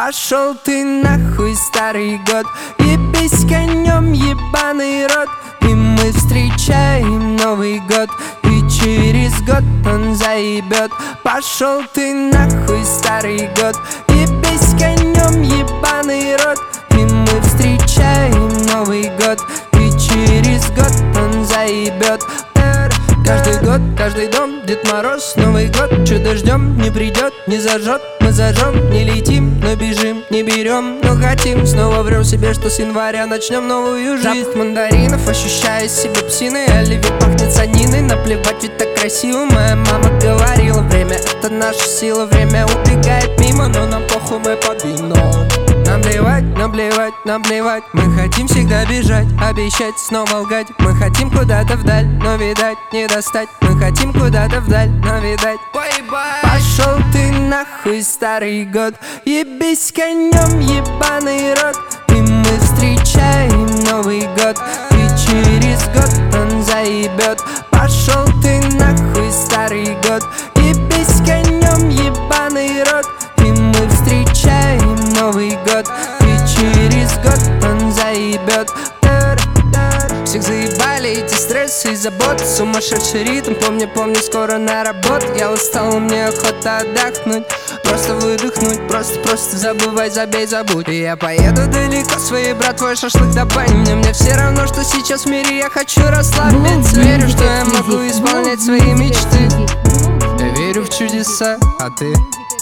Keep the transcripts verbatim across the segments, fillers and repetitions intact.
Пошел ты нахуй, старый год, ебись конем, ебаный рот. И мы встречаем Новый год, и через год он заебет. Пошел ты нахуй, старый год, ебись конем, ебаный рот. И мы встречаем Новый год, и через год он заебет. Каждый год, каждый дом, Дед Мороз, Новый год. Чудо ждем, не придет, не зажжет. Мы зажжем, не летим, но бежим, не берем, но хотим. Снова врем себе, что с января начнем новую жизнь. Запах мандаринов, ощущаю себя псиной. Оливье пахнет саниной, наплевать, ведь так красиво. Моя мама говорила, время это наша сила. Время убегает мимо, но нам похуй, мы под вином. Нам плевать, нам плевать, нам плевать. Мы хотим всегда бежать, обещать, снова лгать. Мы хотим куда-то вдаль, но видать не достать. Мы хотим куда-то вдаль, но видать поебать. Пошел ты нахуй, старый год, ебись конем, ебаный рот. И мы встречаем Новый год, и через год он заебет. Пошел ты нахуй, старый год, ебись конем, ебаный рот. И мы встречаем Новый год, и через год он заебет. Всех заебали эти стрессы и заботы, сумасшедший ритм, помни, помни, скоро на работу. Я устал, мне охота отдохнуть, просто выдохнуть, просто, просто забывай, забей, забудь. И я поеду далеко своей братвой, шашлык до бани. Мне, мне все равно, что сейчас в мире, я хочу расслабиться. Верю, что я могу исполнять свои мечты. Я верю в чудеса, а ты?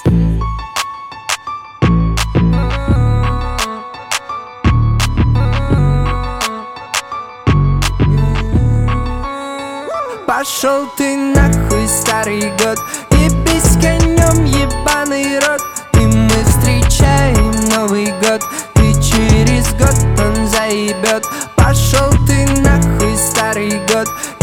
Пошел ты нахуй, старый год, ебись конем, ебаный рот. И мы встречаем Новый год, и через год он заебет. Пошел ты нахуй, старый год,